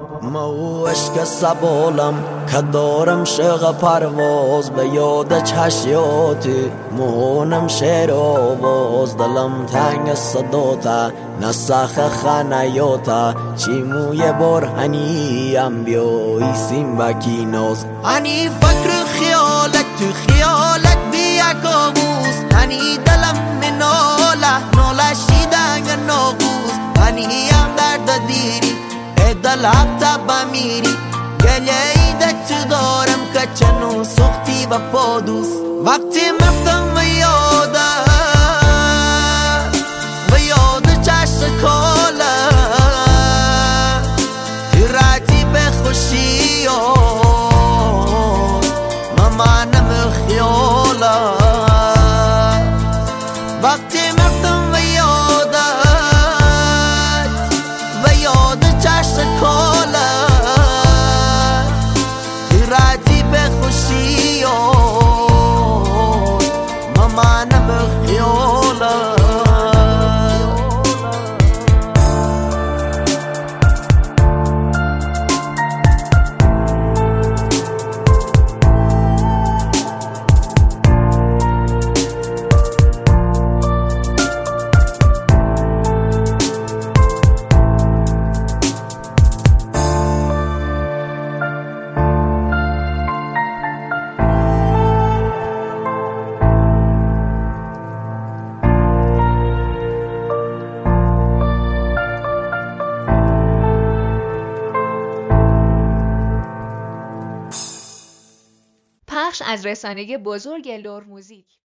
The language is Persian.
مو عشق سبالم که دارم شغ پرواز به یاد چشیاتی مهونم شعر آواز دلم تنگ صداتا نسخ خنیاتا چی موی برهنیم بیایی سیم بکی ناز هنی فکر خیالت تو خیالت بیا کابوس هنی دلم ناله شیدنگ ناقوس هنی هم درد دیری دل حتی بمیری گله ایده تو دارم که چنو سختی و پادوس وقتی مفتم و یاد چشم کاله تو راتی به خوشی ممانم خیاله وقتی مفتم و یاد چشم کاله راتی به خوشی ممانم خیاله پخش از رسانه بزرگ لور موزیک.